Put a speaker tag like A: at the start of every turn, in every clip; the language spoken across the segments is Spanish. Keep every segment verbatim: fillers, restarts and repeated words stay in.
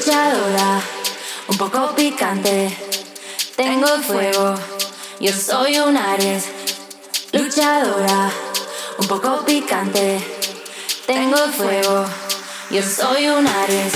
A: luchadora, un poco picante. Tengo fuego, yo soy un Aries. Luchadora, un poco picante. Tengo fuego, yo soy un Aries.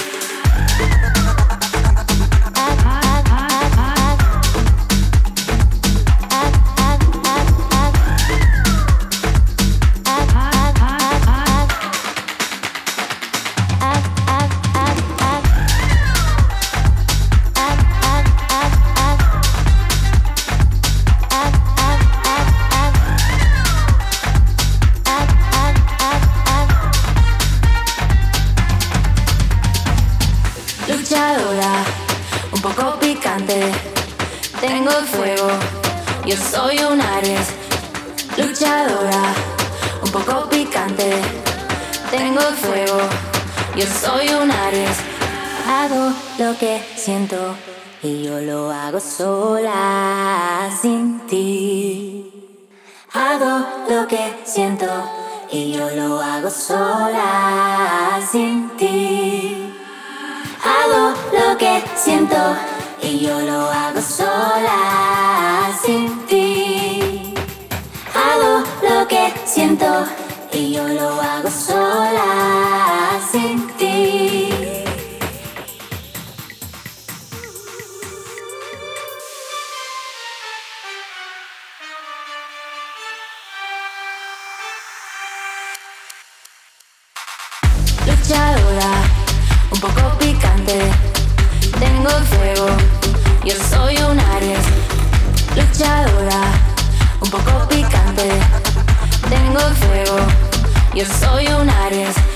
A: Luchadora, un poco picante. Tengo fuego, yo soy un Aries. Luchadora, un poco picante. Tengo fuego, yo soy un Aries. Hago lo que siento y yo lo hago sola sin ti. Hago lo que siento y yo lo hago sola sin ti. Hago lo que siento y yo lo hago sola sin ti. Hago lo que siento y yo lo hago sola sin ti. Luchadora, un poco picante. Tengo fuego, yo soy un Aries. Luchadora, un poco picante. Tengo fuego, yo soy un Aries.